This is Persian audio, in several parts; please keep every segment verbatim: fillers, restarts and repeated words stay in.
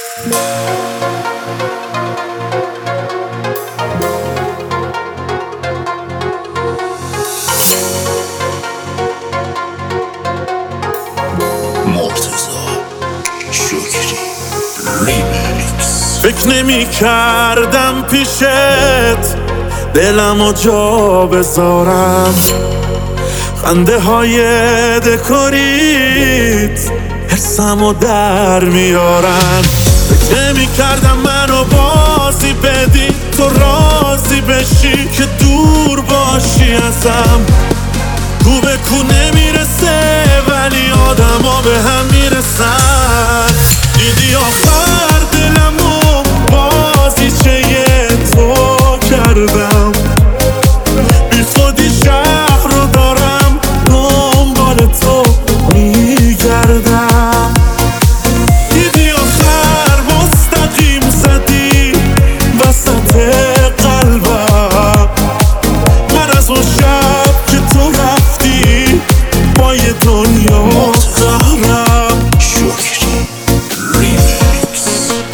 فکر نمی کردم پیشت دلمو جا بذارم، خنده های دکوریت حسمو در میارن. فکر نمی کردم منو بازی بدی، تو راضی بشی که دور باشی ازم. کو به کو نمیرسه ولی آدم ها به هم میرسن. دیدی آخر دلمو بازیچه تو کردم، بی خودی شهر رو دارم دنبال تو میگردم. دیدی آخر مستقیم زدی وسط قلبم، من از اون شب که تو رفتی با یه دنیا قهرم. شکری ریمیکس.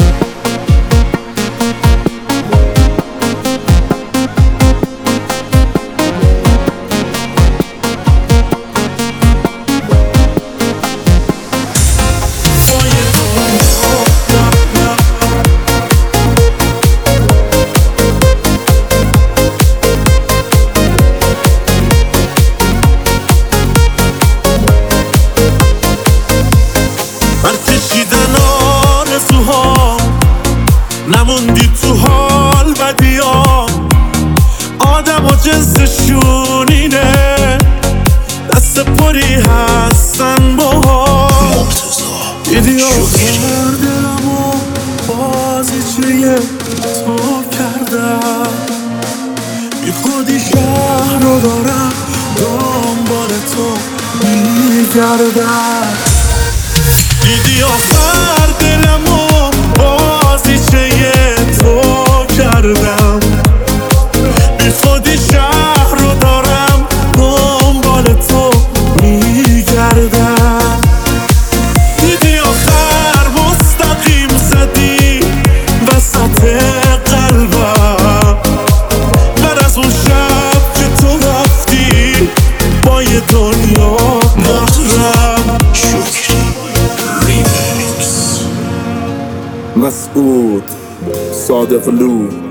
نموندی تو حال بدیام، آدم و جنسشون اینه، دست پری هستن با هم. دیدی آخر دلمو بازیچه تو کردم، بی خودی شهر رو دارم دنبال تو میگردم. دیدی آخر دلمو بازیچه تو کردم، بی خودی شهر رو دارم دنبال تو میگردم. دیدی آخر مستقیم زدی وسط قلبم، من از اون شب که تو رفتی با یه دنیا قهرم. شکری ریمیکس. مسعود صادق لو